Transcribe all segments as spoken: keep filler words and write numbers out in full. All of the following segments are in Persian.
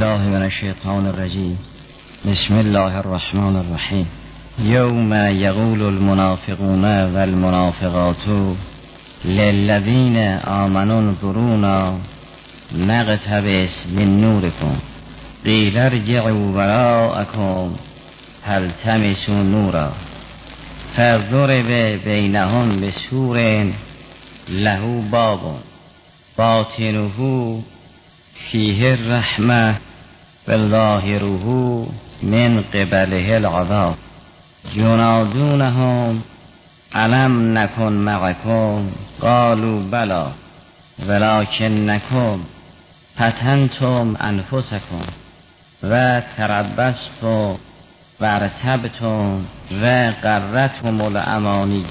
بالله من الشیطان الرجیم. بسم الله الرحمن الرحیم. یوم یقول المنافقون والمنافقات للذین آمنوا انظرونا نقتبس من نورکم قیل ارجعوا وراءکم فالتمسوا نورا فضرب بینهم بسور له باب باطنه فیه الرحمه والظاهره من قبله العذاب ینادونهم الم نکن معکم قالوا بلی ولکنکم فتنتم انفسکم و تربصتم و ارتبتم و غرتهم الامانی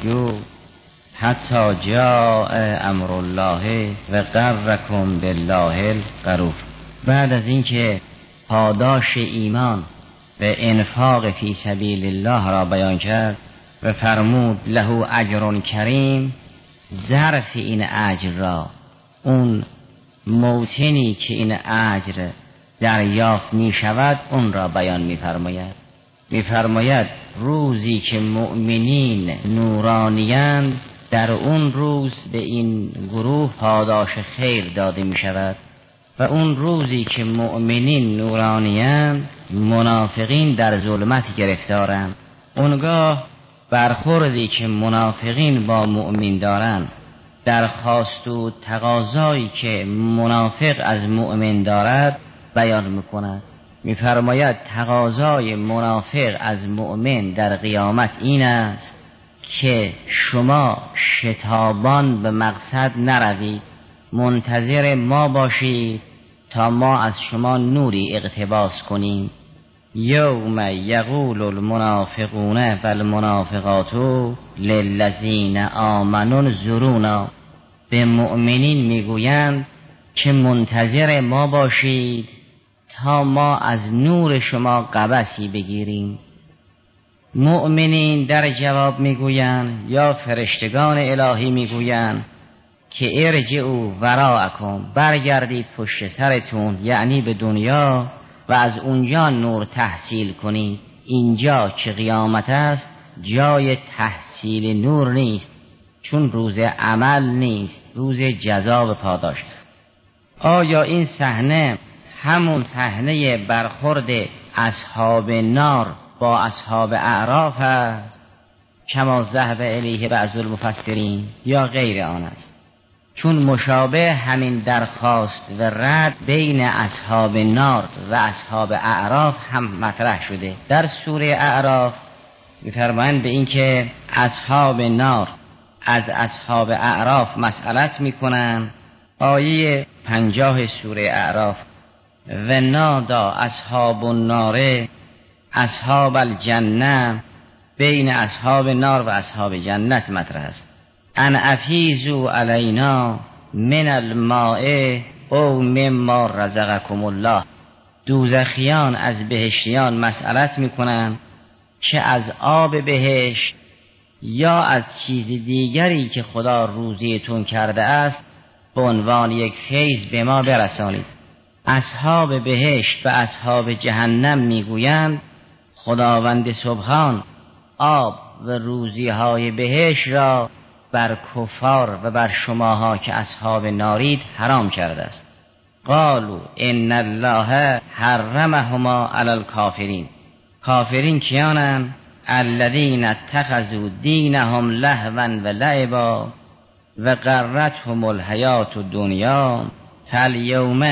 حتی جاء امر الله و غرکم بالله الغرور. بعد از اینکه پاداش ایمان و انفاق فی سبیل الله را بیان کرد و فرمود له اجر کریم، ظرف این اجر را، اون موطنی که این اجر دریافت می شود، اون را بیان می فرماید. می فرماید روزی که مؤمنین نورانیند، در اون روز به این گروه پاداش خیر داده می شود و اون روزی که مؤمنین نورانیند، منافقین در ظلمت گرفتارند. اونگاه برخوردی که منافقین با مؤمن دارند، درخواست و تقاضایی که منافق از مؤمن دارد بیان میکند. میفرماید تقاضای منافق از مؤمن در قیامت این است که شما شتابان به مقصد نروید، منتظر ما باشید تا ما از شما نوری اقتباس کنیم. یوم یقول المنافقون والمنافقات للذین آمنوا انظرونا، به مؤمنین میگویند که منتظر ما باشید تا ما از نور شما قبسی بگیریم. مؤمنین در جواب میگویند، یا فرشتگان الهی میگویند که ارجعوا وراءکم، برگردید پشت سرتون، یعنی به دنیا، و از اونجا نور تحصیل کنید. اینجا که قیامت است جای تحصیل نور نیست، چون روز عمل نیست، روز جزا و پاداش است. آیا این صحنه همون صحنه برخورد اصحاب نار با اصحاب اعراف است کما ذهب الیه بعض المفسرین، یا غیر آن است؟ چون مشابه همین درخواست و رد بین اصحاب نار و اصحاب اعراف هم مطرح شده. در سوره اعراف می‌فرمایند به این که اصحاب نار از اصحاب اعراف مسئلت میکنن. آیه پنجاه سوره اعراف، و نادا اصحاب النار اصحاب الجنه، بین اصحاب نار و اصحاب جنت مطرح است. ان افیزوا علینا من الماء او مما رزقکم الله، دوزخیان از بهشتیان مسئلت میکنن که از آب بهشت یا از چیز دیگری که خدا روزیتون کرده است به عنوان یک فیض به ما برسانید. اصحاب بهشت و اصحاب جهنم میگویند خداوند سبحان آب و روزیهای بهشت را بر کفار و بر شماها که اصحاب نارید حرام کرده است. قالوا ان الله حرمهما علی الکافرین، کافرین کیانند؟ الذین اتخذوا دینهم لهوا و لعبا و غرتهم الحیات الدنیا فالیوم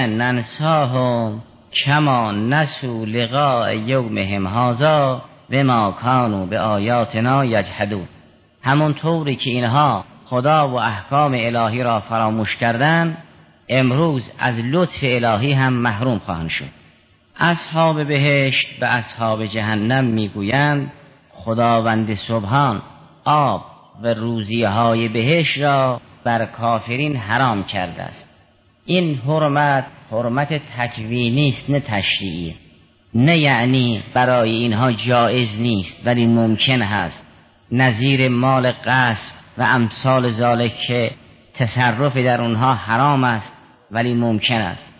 ننساهم کما نسوا لقاء یومهم هذا بما کانوا بآیاتنا یجحدون. همون طوری که اینها خدا و احکام الهی را فراموش کردند، امروز از لطف الهی هم محروم خواهند شد. اصحاب بهشت و اصحاب جهنم میگویند خداوند سبحان آب و روزیهای بهشت را بر کافرین حرام کرده است. این حرمت حرمت تکوینی است، نه تشریعی. نه یعنی برای اینها جایز نیست، ولی ممکن هست، نظیر مال غصب و امثال ذالک که تصرف در اونها حرام است ولی ممکن است.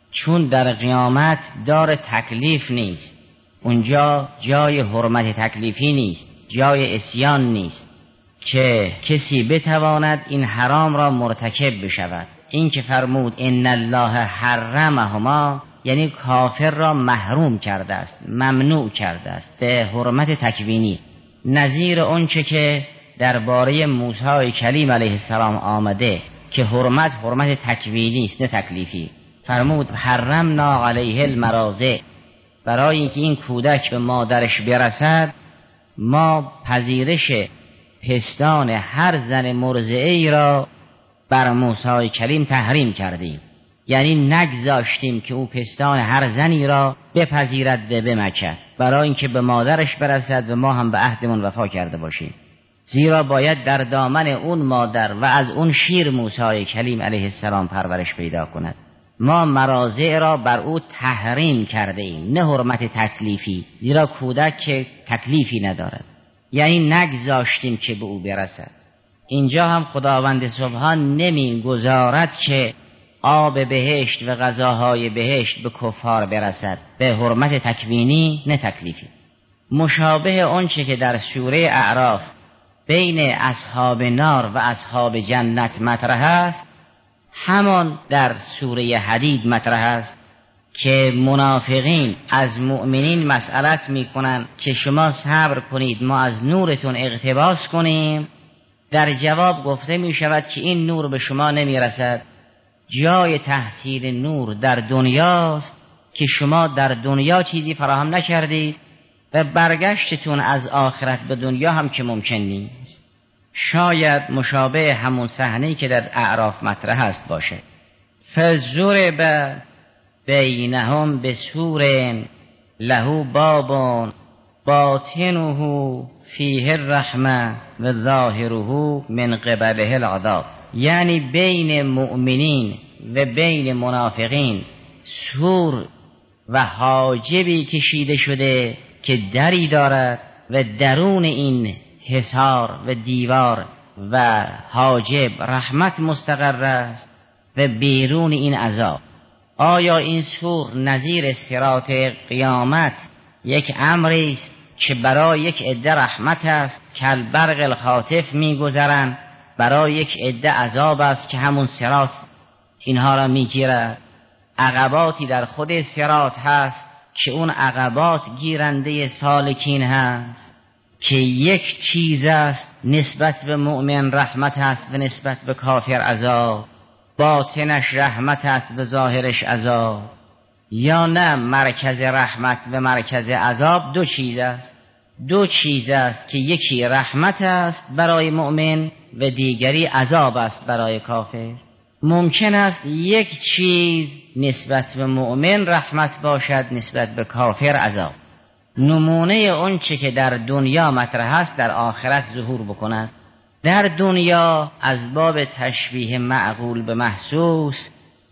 چون در قیامت دار تکلیف نیست، اونجا جای حرمت تکلیفی نیست، جای عصیان نیست که کسی بتواند این حرام را مرتکب بشود. این که فرمود ان الله حرمهما، یعنی کافر را محروم کرده است، ممنوع کرده است به حرمت تکوینی، نظیر اونچه که درباره موسی کلیم علیه السلام آمده که حرمت حرمت تکوینی است نه تکلیفی. فرمود حرمنا علیه المراضع، برای اینکه این کودک به مادرش برسد ما پذیرش پستان هر زن مرضعه‌ای را بر موسی کلیم تحریم کردیم، یعنی نگذاشتیم که او پستان هر زنی را بپذیرد و بمکد، برای اینکه به مادرش برسد و ما هم به عهدمون وفا کرده باشیم. زیرا باید در دامن اون مادر و از اون شیر موسی کلیم علیه السلام پرورش پیدا کند. ما مراضع را بر او تحریم کرده ایم، نه حرمت تکلیفی، زیرا کودک که تکلیفی ندارد، یعنی نگذاشتیم که به او برسد. اینجا هم خداوند سبحان نمی گذارد که آب بهشت و غذاهای بهشت به کفار برسد، به حرمت تکوینی نه تکلیفی. مشابه آنچه که در سوره اعراف بین اصحاب نار و اصحاب جنت مطرح است، همان در سوره حدید مطرح است که منافقین از مؤمنین مسئلت میکنن که شما صبر کنید ما از نورتون اقتباس کنیم. در جواب گفته می شود که این نور به شما نمی رسد، جای تحصیل نور در دنیاست که شما در دنیا چیزی فراهم نکردید و برگشتتون از آخرت به دنیا هم که ممکن نیست. شاید مشابه همون صحنه‌ای که در اعراف مطرح است باشه. فضرب بینهم بسور له باب باطنه فیه الرحمه و ظاهره من قبله العذاب، یعنی بین مؤمنین و بین منافقین سور و حاجبی کشیده شده که دری دارد و درون این حصار و دیوار و حاجب رحمت مستقر است و بیرون این عذاب. آیا این سور نظیر صراط قیامت یک امری است که برای یک عده رحمت است که البرق الخاطف میگذرند، برای یک عده عذاب است که همون صراط اینها را میگیرد؟ عقباتی در خود صراط هست که اون عقبات گیرنده سالکین هست، که یک چیز است نسبت به مؤمن رحمت است و نسبت به کافر عذاب، باطنش رحمت است و ظاهرش عذاب، یا نه مرکز رحمت و مرکز عذاب دو چیز است. دو چیز است که یکی رحمت است برای مؤمن و دیگری عذاب است برای کافر. ممکن است یک چیز نسبت به مؤمن رحمت باشد، نسبت به کافر عذاب. نمونه اون چه که در دنیا مطرح است در آخرت ظهور بکند. در دنیا از باب تشبیه معقول به محسوس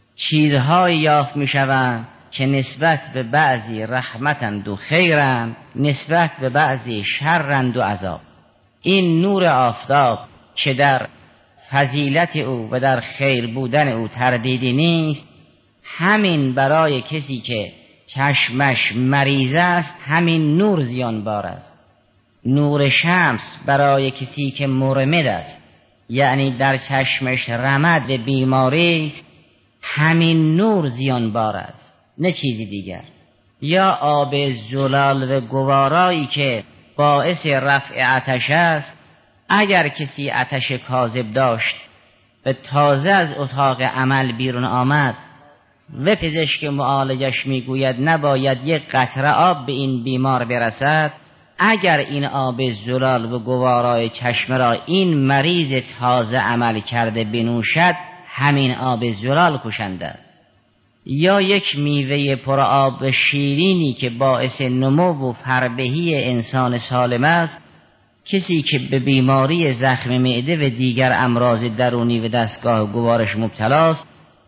چیزهایی یافت می شوند که نسبت به بعضی رحمتند و خیرند، نسبت به بعضی شرند و عذاب. این نور آفتاب که در فضیلت او و در خیر بودن او تردیدی نیست، همین برای کسی که چشمش مریض است همین نور زیانبار است. نور شمس برای کسی که مرمد است، یعنی در چشمش رمد و بیماری است، همین نور زیانبار است نه چیزی دیگر. یا آب زلال و گوارایی که باعث رفع آتش است، اگر کسی آتش کاذب داشت و تازه از اتاق عمل بیرون آمد و پزشک معالجش میگوید نباید یک قطره آب به این بیمار برسد، اگر این آب زلال و گوارای چشمه را این مریض تازه عمل کرده بنوشد، همین آب زلال کشنده است. یا یک میوه پر آب و شیرینی که باعث نمو و فربهی انسان سالم است، کسی که به بیماری زخم معده و دیگر امراض درونی و دستگاه گوارش مبتلاست،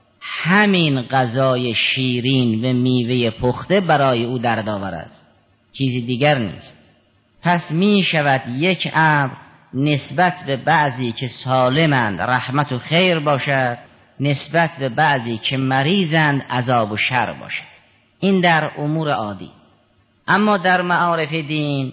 همین غذای شیرین و میوه پخته برای او دردآور است، چیزی دیگر نیست. پس می شود یک امر نسبت به بعضی که سالمند رحمت و خیر باشد، نسبت به بعضی که مریضند عذاب و شر باشه. این در امور عادی. اما در معارف دین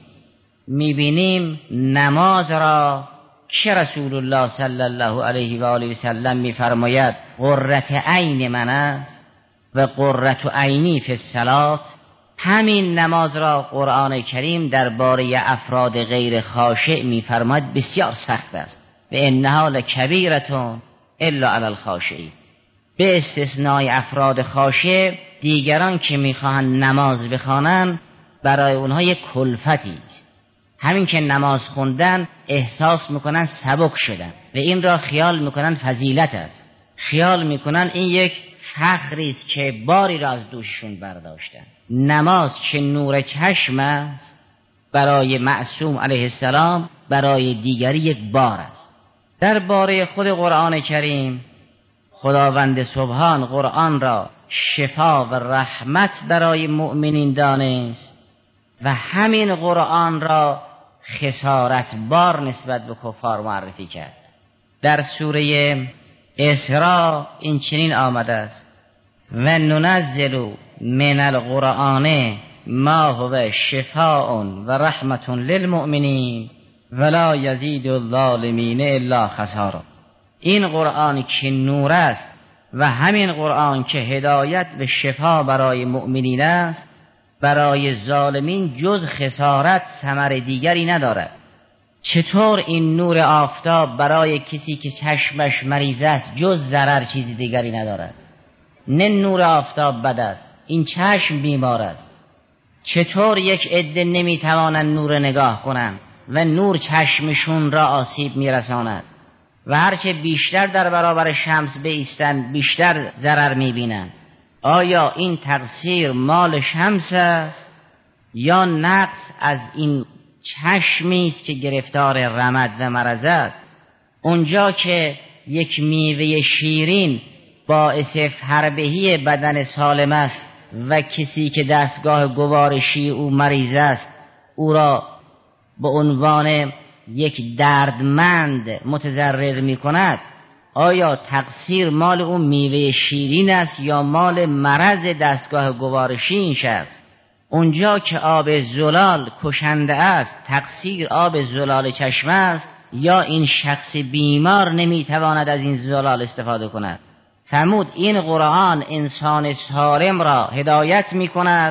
میبینیم نماز را که رسول الله صلی الله علیه و آله و سلم میفرماید قرة عین من است و قرة عینی فی الصلاة، همین نماز را قرآن کریم درباره افراد غیر خاشع میفرماید بسیار سخت است و انها لکبیرة الا علی الخاشعین، به استثنای افراد خاشع دیگران که میخواهند نماز بخوانند برای اونها یک کلفتی است. همین که نماز خوندن احساس میکنن سبک شدن و این را خیال میکنن فضیلت است، خیال میکنن این یک فخری است که باری را از دوششون برداشتن. نماز چه نور چشم است برای معصوم علیه السلام، برای دیگری یک بار است. درباره خود قرآن کریم خداوند سبحان قرآن را شفا و رحمت برای مؤمنین دانست و همین قرآن را خسارت بار نسبت به کفار معرفی کرد. در سوره اسراء این چنین آمده است و ننزل من القرآن ما هو شفاء و رحمت للمؤمنین ولا یزید الظالمین الا خسارا. این قرآن که نور است و همین قرآن که هدایت و شفا برای مؤمنین است، برای ظالمین جز خسارت ثمر دیگری ندارد. چطور این نور آفتاب برای کسی که چشمش مریض است جز ضرر چیزی دیگری ندارد؟ نه نور آفتاب بد است، این چشم بیمار است. چطور یک عده نمیتوانند نور نگاه کنند و نور چشمشون را آسیب میرساند و هرچه بیشتر در برابر شمس بایستند بیشتر ضرر میبینند؟ آیا این تقصیر مال شمس است یا نقص از این چشمی است که گرفتار رمد و مرض است؟ اونجا که یک میوه شیرین باعث فربهی بدن سالم است و کسی که دستگاه گوارشی او مریض است او را به عنوان یک دردمند متضرر می کند، آیا تقصیر مال اون میوه شیرین است یا مال مرض دستگاه گوارشی این شخص؟ اونجا که آب زلال کشنده است تقصیر آب زلال چشم است یا این شخص بیمار نمیتواند از این زلال استفاده کند؟ فرمود این قرآن انسان سالم را هدایت می کند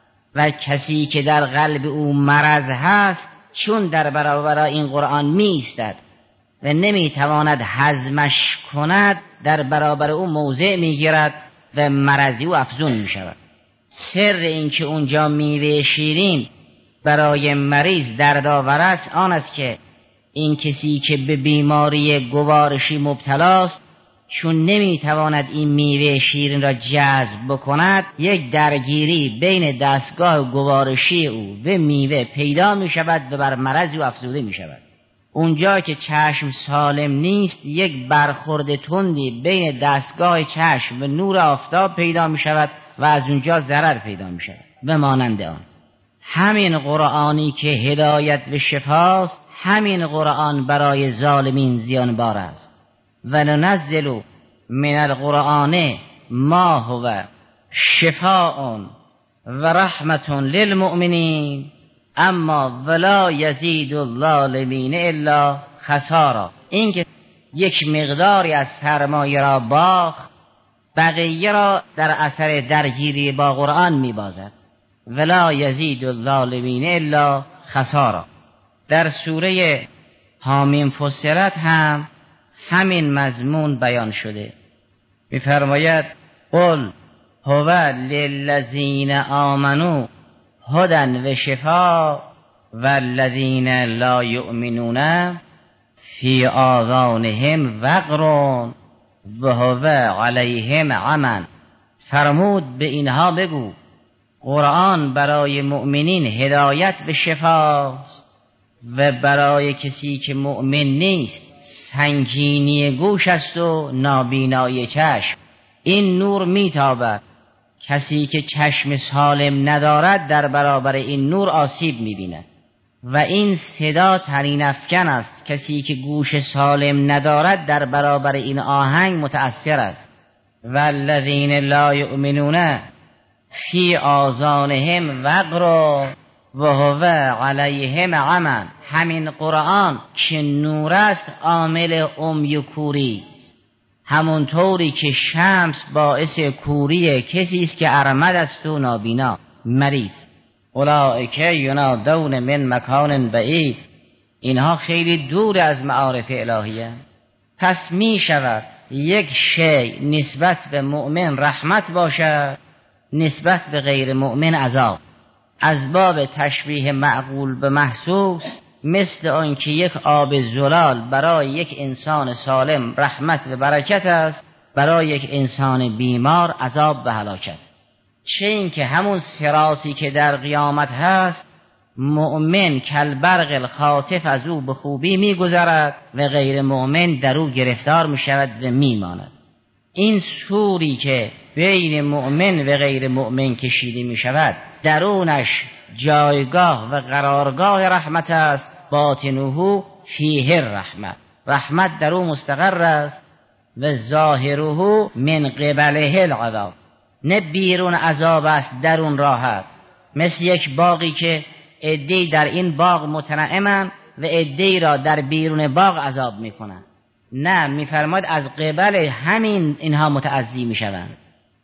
و کسی که در قلب او مرض هست چون در برابر این قرآن می ایستد و نمیتواند هضمش کند در برابر او موضع می گیرد و مرضی او افزون می شود. سر این که اونجا میوه شیرین برای مریض دردآور است آن است که این کسی که به بیماری گوارشی مبتلاست چون نمیتواند این میوه شیرین را جذب بکند یک درگیری بین دستگاه گوارشی او و میوه پیدا می شود و بر مرض او افزوده می شود. اونجا که چشم سالم نیست یک برخورد تندی بین دستگاه چشم و نور آفتاب پیدا می شود و از اونجا ضرر پیدا می شود و مانند آن. همین قرآنی که هدایت و شفاست همین قرآن برای ظالمین زیانبار است. و ننزل من القرآن ما هو شفاء و رحمت للمؤمنین اما ولا یزید الظالمین الا خسارا. این که یک مقداری از سرمایه را باخت بقیه را در اثر درگیری با قرآن میبازد. ولا یزید الظالمین الا خسارا. در سوره حامیم فصلت هم همین مضمون بیان شده. می‌فرماید قل هو للذین آمنوا هدی و شفاء والذین لا یؤمنون فی آذانهم وقر و هو علیهم عمی. فرمود به اینها بگو قرآن برای مؤمنین هدایت و شفاست و برای کسی که مؤمن نیست سنگینی گوش است و نابینایی چشم. این نور میتابد، کسی که چشم سالم ندارد در برابر این نور آسیب میبیند. و این صدا طنین افکن است. کسی که گوش سالم ندارد در برابر این آهنگ متأثر است. والذین لا یؤمنون فی آذانهم وقر و هو علیهم عمی. همین قرآن که نور است عامل عمی و کوری است، همونطوری که شمس باعث کوری کسی است که ارمد است و نابینا مریض. اولئک ینادون من مکان بعید. اینها خیلی دور از معارف الهیه. پس می شود یک شی نسبت به مؤمن رحمت باشد، نسبت به غیر مؤمن عذاب. از باب تشبیه معقول به محسوس، مثل آن که یک آب زلال برای یک انسان سالم رحمت و برکت است، برای یک انسان بیمار عذاب و هلاکت. چه این که همون صراطی که در قیامت هست، مؤمن کالبرق الخاطف از او به خوبی میگذرد و غیر مؤمن در او گرفتار میشود و میماند. این سوری که بین مؤمن و غیر مؤمن کشیده میشود، درونش جایگاه و قرارگاه رحمت است. باطنه فیه الرحمت، رحمت در او مستقر است. و ظاهره من قبله العذاب، نه بیرون عذاب است درون راحت. مثل یک باغی که عده‌ای در این باغ متنعمند و عده‌ای را در بیرون باغ عذاب میکنند. نه، میفرماید از قبل همین اینها متعذی میشوند.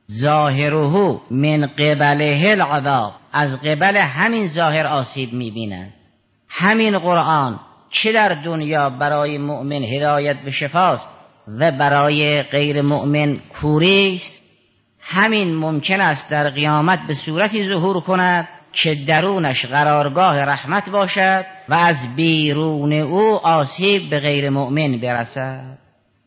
ظاهره من قبله العذاب، از قبل همین ظاهر آسیب میبینند. همین قرآن چه در دنیا برای مؤمن هدایت به شفاست و برای غیر مؤمن کوری است، همین ممکن است در قیامت به صورتی ظهور کند که درونش قرارگاه رحمت باشد و از بیرون او آسیب به غیر مؤمن برسد.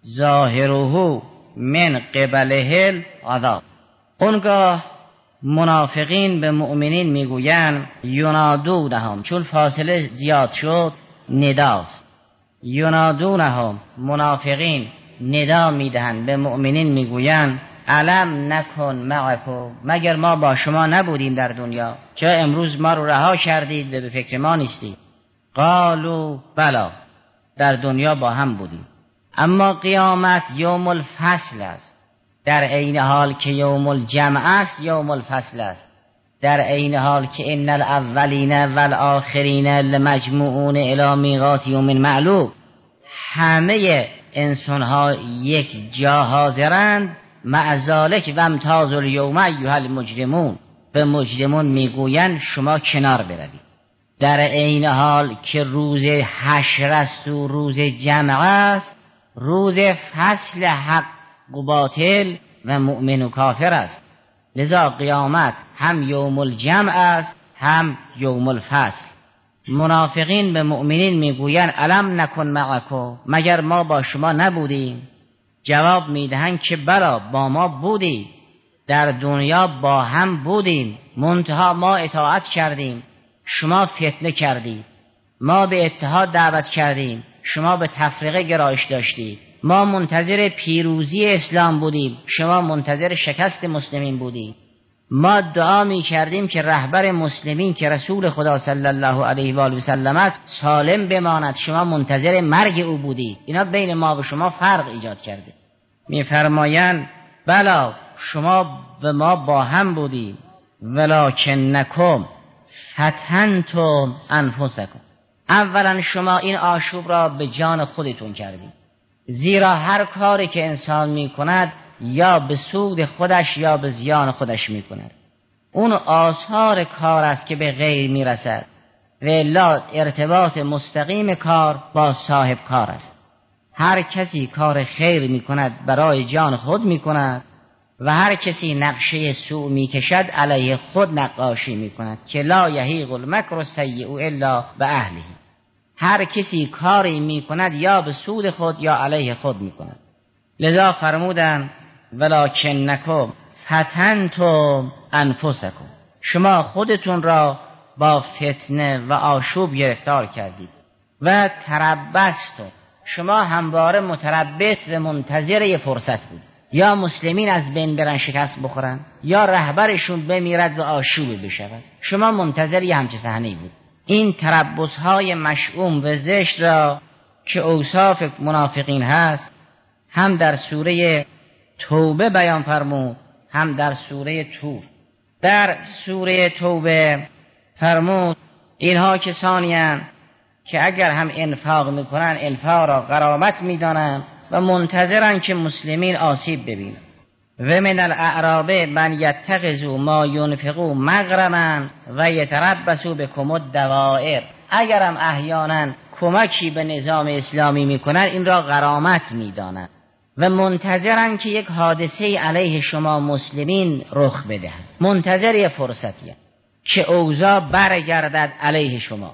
ظاهره من قبله العذاب. اونگاه منافقین به مؤمنین میگویند ینادونهم، چون فاصله زیاد شد نداست. ینادونهم، منافقین ندا میدهند به مؤمنین میگویند الم نکن معکم، مگر ما با شما نبودیم در دنیا؟ چرا امروز ما رو رها کردید و به فکر ما نیستید؟ قالوا بلا، در دنیا با هم بودیم، اما قیامت یوم الفصل است. در عین حال که یوم الجمع است یوم الفصل است. در عین حال که ان الاولین والآخرین لمجموعون الی میقات یوم معلوم، همه انسان ها یک جا حاضرند. مع ذلک و امتاز الیوم ایها المجرمون، به مجرمون میگویند شما کنار بروید. در عین حال که روز حشر است و روز جمع است، روز فصل حق و باطل و مؤمن و کافر است. لذا قیامت هم یوم الجمع است هم یوم الفصل. منافقین به مؤمنین میگویند الم نکن معکم، مگر ما با شما نبودیم؟ جواب میدهند که بلا، با ما بودید، در دنیا با هم بودیم، منتها ما اطاعت کردیم، شما فتنه کردید. ما به اتحاد دعوت کردیم، شما به تفرقه گرایش داشتید. ما منتظر پیروزی اسلام بودیم، شما منتظر شکست مسلمین بودید. ما دعا می کردیم که رهبر مسلمین که رسول خدا صلی الله علیه و آله و سلم است سالم بماند، شما منتظر مرگ او بودید. اینا بین ما و شما فرق ایجاد کرده. می فرمایند بلا، شما و ما با هم بودیم، ولکنکم فتنتم انفسکم، اولا شما این آشوب را به جان خودتون کردید. زیرا هر کاری که انسان می کند یا به سود خودش یا به زیان خودش می کند. اون آثار کار است که به غیر می رسد و الا ارتباط مستقیم کار با صاحب کار است. هر کسی کار خیر می کند برای جان خود می کند و هر کسی نقشه سوء می کشد علیه خود نقاشی می کند که لا یحیق المکر السیء الا به اهله. هر کسی کاری می کند یا به سود خود یا علیه خود می کند. لذا فرمودند ولکنکم فتنتم انفسکم، شما خودتون را با فتنه و آشوب گرفتار کردید. و تربستم، شما همواره متربص و منتظر یه فرصت بود، یا مسلمین از بین برن شکست بخورن یا رهبرشون بمیرد و آشوب بشود. شما منتظر یه همچه صحنه‌ای بود. این تربص های مشؤوم و زشت را که اوصاف منافقین هست هم در سوره توبه بیان فرمود هم در سوره طور. در سوره توبه فرمود اینها کسانی اند که اگر هم انفاق میکنن انفاق را غرامت میدانند و منتظرن که مسلمین آسیب ببینند. و من الاعراب من یتخذوا ما ینفقوا مغرما و یتربصوا بکم الدوائر. اگر هم احیانا کمکی به نظام اسلامی میکنن این را غرامت میدانند و منتظرن که یک حادثه علیه شما مسلمین رخ بدهد، منتظر یه فرصتیه که اوضاع برگردد علیه شما.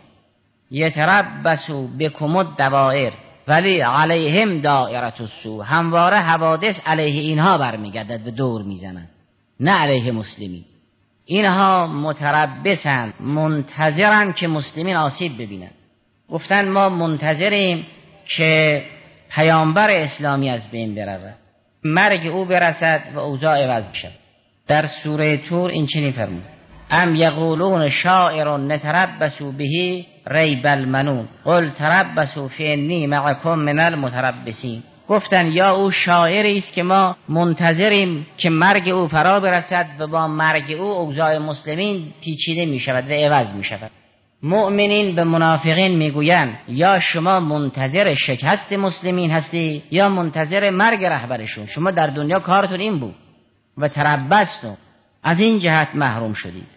یتربصوا بکم الدوائر ولی علیهم دائره السوء، همواره حوادث علیه اینها برمیگردد و دور میزنند، نه علیه مسلمین. اینها متربصن، منتظرن که مسلمین آسیب ببینند. گفتن ما منتظریم که پیامبر اسلامی از بین برود، مرگ او برسد و اوضاع عوض بشود. در سوره طور این چنین فرمود ام یقولون شاعر نتربص به ریب المنون قل تربصوا فانی معکم من المتربصین. گفتن یا او شاعری است که ما منتظریم که مرگ او فرا برسد و با مرگ او اوضاع مسلمین پیچیده می شود و عوض می شود. مؤمنین به منافقین میگویند یا شما منتظر شکست مسلمین هستی یا منتظر مرگ رهبرشون. شما در دنیا کارتون این بود و تربصتم، از این جهت محروم شدید.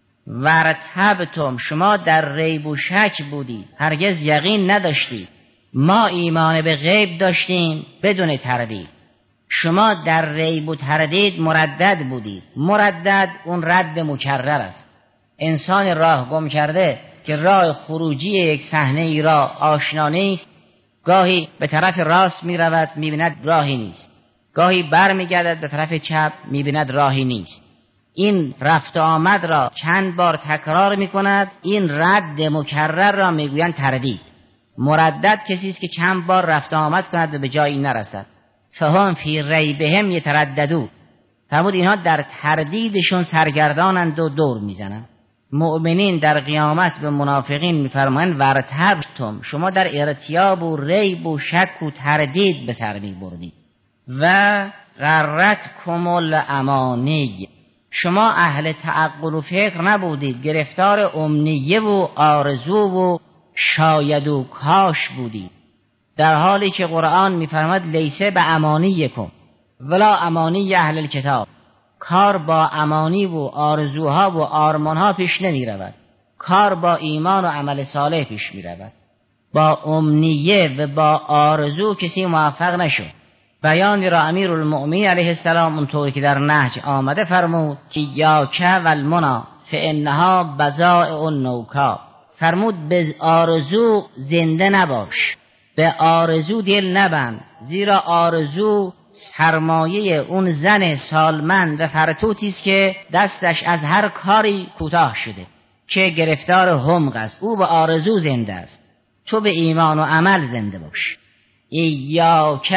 ورتبتم، شما در ریب و شک بودید، هرگز یقین نداشتید. ما ایمان به غیب داشتیم بدون تردید، شما در ریب و تردید مردد بودید. مردد اون رد مکرر است. انسان راه گم کرده که راه خروجی یک صحنه ای را آشنا نیست، گاهی به طرف راست می رود می بیند راهی نیست، گاهی بر می گردد به طرف چپ می بیند راهی نیست. این رفت آمد را چند بار تکرار می کند. این رد مکرر را می گویند تردید. مردد کسی است که چند بار رفت آمد کند و به جایی نرسد. فهم فی ریبهم یترددون، فرمود اینها در تردیدشون سرگردانند و دور میزنند. مؤمنین در قیامت به منافقین میفرمایند ورتبتم، شما در ارتیاب و ریب و شک و تردید به سر میبردید. و غرتکم الامانی، شما اهل تعقل و فکر نبودید، گرفتار امنیه و آرزو و شاید و کاش بودید، در حالی که قرآن میفرماد لیسه به امانیکم ولا امانی اهل الکتاب. کار با امانی و آرزوها و آرمانها پیش نمی رود، کار با ایمان و عمل صالح پیش می رود. با امنیه و با آرزو کسی موفق نشد. بیانی را امیر المؤمنین علیه السلام اونطوری که در نهج آمده فرمود که یاک والمنا فانها بضائع النوکا، فرمود به آرزو زنده نباش، به آرزو دل نبند، زیرا آرزو سرمایه اون زن سالمند و فرتوتی است که دستش از هر کاری کوتاه شده، که گرفتار حمق است. او به آرزو زنده است، تو به ایمان و عمل زنده باش. ایاک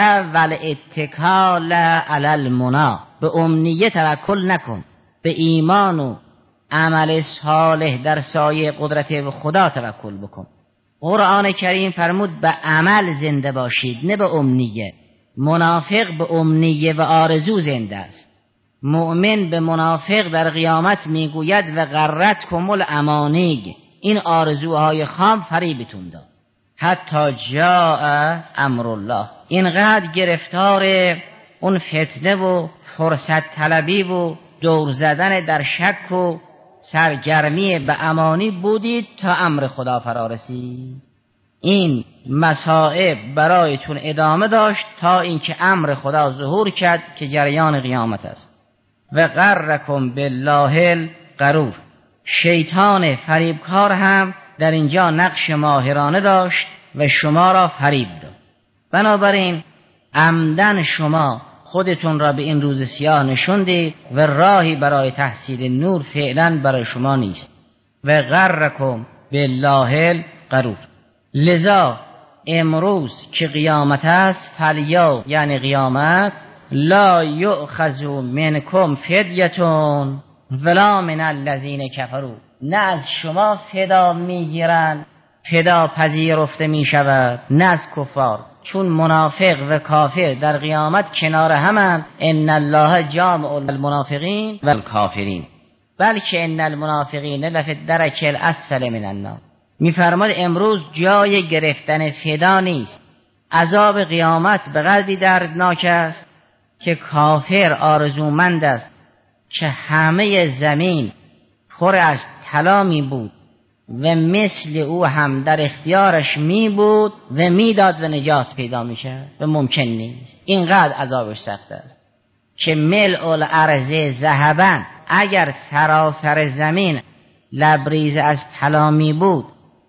والاتکال علی المنا، به امنیه توکل نکن، به ایمان و عمل صالح در سایه قدرت خدا توکل بکن. قرآن کریم فرمود به عمل زنده باشید، نه به امنیه. منافق به امنیه و آرزو زنده است. مؤمن به منافق در قیامت میگوید و غرتکم الامانی، این آرزوهای خام فریبتون داد. حتی جاء امر الله، اینقدر گرفتار اون فتنه و فرصت طلبی و دور زدن در شک و سرگرمی به امانی بودید تا امر خدا فرا رسید. این مصائب برایتون ادامه داشت تا اینکه امر خدا ظهور کرد که جریان قیامت است. و غرکم بالله الغرور، شیطان فریبکار هم در اینجا نقش ماهرانه داشت و شما را فریب داد. بنابراین عمدن شما خودتون را به این روز سیاه نشوندید و راهی برای تحصیل نور فعلا برای شما نیست. و غرکم بالله الغرور، لذا امروز که قیامت است، فلیوم یعنی قیامت، لا یؤخذ منکم فدیتون ولا من الذین کفروا، نه از شما فدا میگیرند، فدا پذیرفته میشود، نه از کفار، چون منافق و کافر در قیامت کنار همند. ان الله جامع المنافقین و الکافرین، بلکه ان المنافقین لفی الدرک الاسفل من النار. میفرماد امروز جای گرفتن فدا نیست. عذاب قیامت به قدری دردناک است که کافر آرزومند است که همه زمین پر از طلا می بود و مثل او هم در اختیارش می بود و می داد و نجات پیدا می شد و ممکن نیست. اینقدر عذابش سخت است که ملء الارض ذهبا، اگر سراسر زمین لبریز از طلا می بود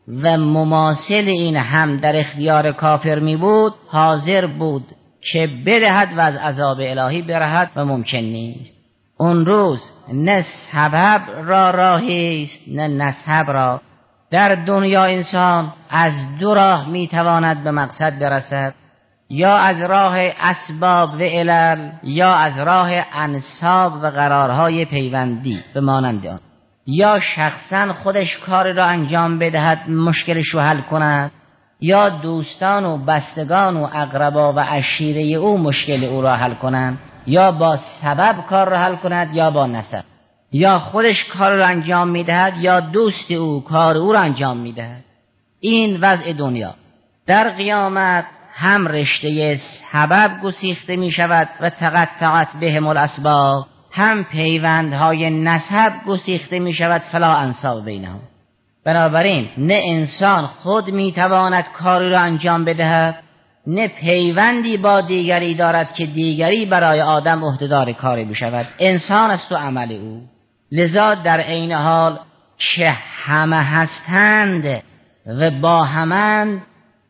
و مماثل این هم در اختیار کافر می بود، حاضر بود که بدهد و از عذاب الهی برهد و ممکن نیست. اون روز نه سبب را راهی است نه نسب را. در دنیا انسان از دو راه میتواند به مقصد برسد، یا از راه اسباب و علل یا از راه انساب و قرارهای پیوندی به مانند آن. یا شخصا خودش کاری را انجام بدهد مشکلش رو حل کند، یا دوستان و بستگان و اقربا و عشیره او مشکل او را حل کنند، یا با سبب کار را حل کند یا با نسب. یا خودش کار را انجام میدهد یا دوست او کار او را انجام میدهد. این وضع دنیا. در قیامت هم رشته سبب گسیخته می شود و تقطعت بهم الاسباب، هم پیوندهای نسب گسیخته می شود فلا انساب بینهم. بنابراین نه انسان خود می تواند کاری را انجام بدهد، نه پیوندی با دیگری دارد که دیگری برای آدم عهده‌دار کاری بشود. انسان است و عمل او. لذا در عین حال که همه هستند و با همند،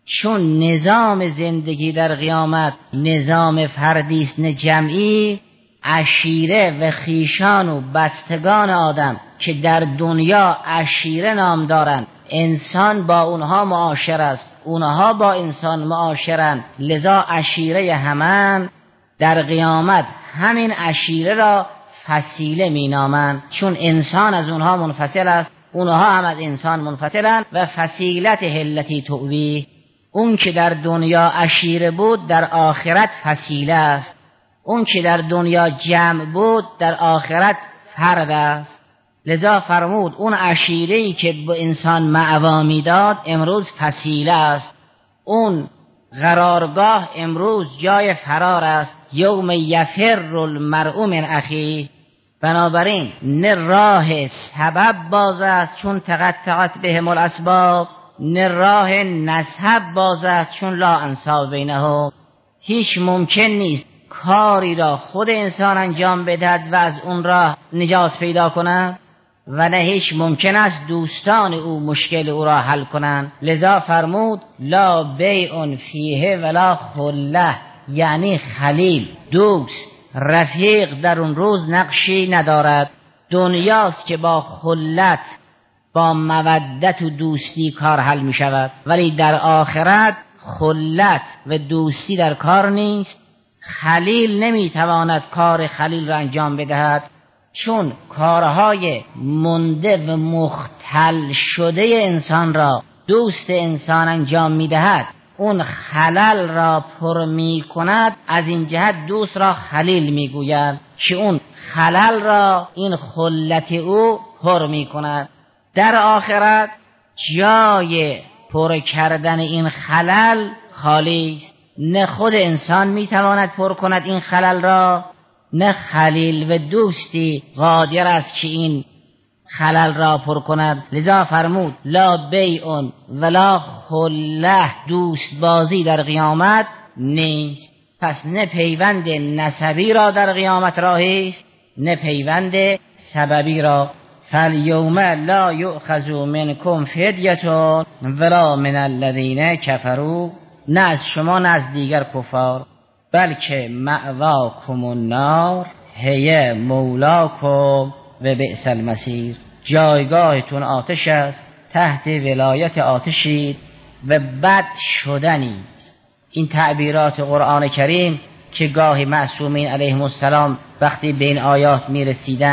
چون نظام زندگی در قیامت نظام فردی است نه جمعی، عشیره و خیشان و بستگان آدم که در دنیا عشیره نام دارند، انسان با اونها معاشر است، اونها با انسان معاشرند، لذا عشیره همان. در قیامت همین عشیره را فصیله می نامند، چون انسان از اونها منفصل است، اونها هم از انسان منفصلند. و فصیلت هلتی توبی، اون که در دنیا عشیره بود در آخرت فصیله است، اون که در دنیا جمع بود در آخرت فرد است. لذا فرمود اون عشیره‌ای که به انسان معوا میداد امروز فصیله است، اون قرارگاه امروز جای فرار است. یوم یفر المرء من اخیه. بنابراین نه راه سبب باز است چون تقطعت بهم الاسباب، نه راه نسب باز است چون لا انساب بینهم. هیچ ممکن نیست کاری را خود انسان انجام بدهد و از اون راه نجات پیدا کند، و نه هیچ ممکن است دوستان او مشکل او را حل کنند. لذا فرمود لا بیع فیه ولا خله، یعنی خلیل، دوست، رفیق در اون روز نقشی ندارد. دنیاست که با خلت، با مودت و دوستی کار حل می شود، ولی در آخرت خلت و دوستی در کار نیست. خلیل نمی تواند کار خلیل را انجام بدهد، چون کارهای منده و مختل شده انسان را دوست انسان انجام می دهد، اون خلل را پر می کند. از این جهت دوست را خلیل می گوید که اون خلل را این خلت او پر می کند. در آخرت جای پر کردن این خلل خالی است، نه خود انسان می تواند پر کند این خلل را، نه خلیل و دوستی قادر است که این خلل را پر کند. لذا فرمود لا بیع ولا خله، دوست بازی در قیامت نیست. پس نه پیوند نسبی را در قیامت راهی است، نه پیوند سببی را. فالیوم لا یؤخذ منکم فدیة ولا من الذین کفروا، نه از شما نه از دیگر کفار، بلکه مأواکم النار هی مولاکم و بئس المصیر، جایگاهتون آتش است، تحت ولایت آتشید و بد شدنی. این تعبیرات قرآن کریم که گاهی معصومین علیهم السلام وقتی به این آیات می رسیدن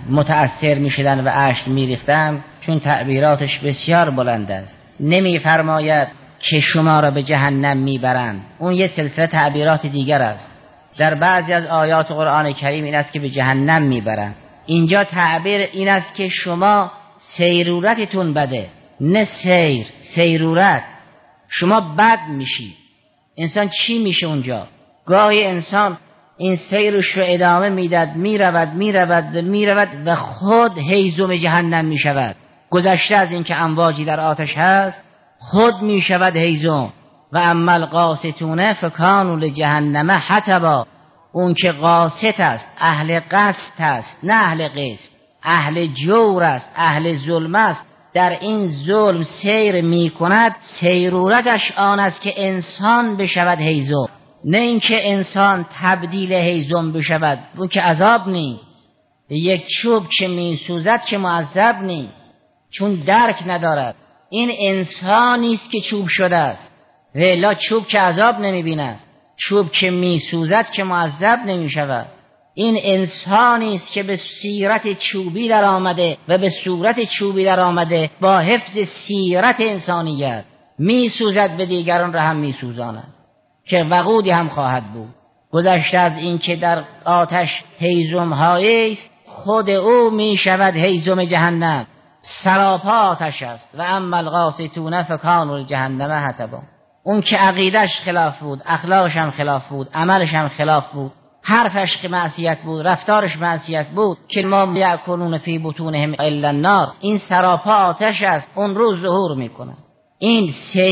متأثر می شدن و اشک می ریختن، چون تعبیراتش بسیار بلند است. نمی فرماید که شما را به جهنم می برند، اون یه سلسله تعبیرات دیگر است. در بعضی از آیات قرآن کریم این است که به جهنم می برند. اینجا تعبیر این است که شما سیرورتتون بده، نه سیر، سیرورت. شما بد میشی. انسان چی میشه اونجا؟ گاهی انسان این سیرش رو ادامه میداد، میرود میرود میرود و خود هیزم جهنم میشود. گذشته از این که امواجی در آتش هست، خود میشود هیزم. و اما القاسطون فکانوا لجهنم حطبا. اون که قاسط است، اهل قسط است، نه اهل قسط، اهل جور است، اهل ظلم است، در این ظلم سیر می کند، سیرورتش آن است که انسان بشود هیزم، نه اینکه انسان تبدیل هیزم بشود. اون که عذاب نیست. یک چوب که می سوزد که معذب نیست، چون درک ندارد. این انسانی است که چوب شده است، و الا چوب که عذاب نمی بیند، چوب که می سوزد که معذب نمی شود. این انسانی است که به سیرت چوبی در آمده و به صورت چوبی در آمده، با حفظ سیرت انسانیت می سوزد، به دیگران را هم می سوزاند که وقودی هم خواهد بود. گذشته از این که در آتش هیزم هایی است، خود او می شود هیزم جهنم، سراپا آتش است. و اما القاسطون فکانوا لجهنم حطبا. اون که عقیدش خلاف بود، اخلاقش هم خلاف بود، عملش هم خلاف بود، حرفش که معصیت بود، رفتارش معصیت بود، که ما یأکلون فی بطونهم الا النار، این سراپا آتش است، اون روز ظهور میکنه. این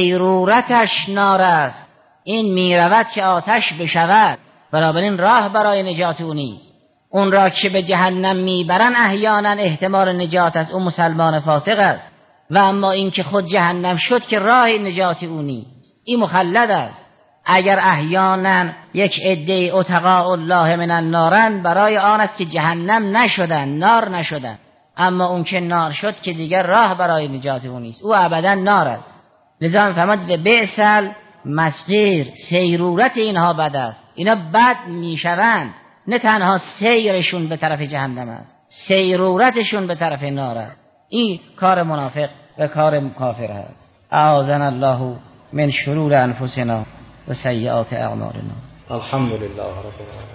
سیرورتش نار است، این میرود که آتش بشود، بنابراین راه برای نجات او نیست. اون را که به جهنم میبرن احیانا احتمال نجات است، اون مسلمان فاسق است. و اما این که خود جهنم شد که راه نجات او نیست، این مخلد است. اگر احیانا یک عده اتقاء الله من النارن، برای آن است که جهنم نشدن، نار نشدن. اما اون که نار شد که دیگر راه برای نجات او نیست، او ابدا نار است. لذا فهمد به بئسل مصیر، سیرورت اینها بد است. اینا بد میشوند، نه تنها سیرشون به طرف جهنم است، سیرورتشون به طرف نار است. این کار منافق و کار کافر است. اعاذنا الله من شرور انفسنا و سیئات اعمالنا. الحمدلله رب العالمین.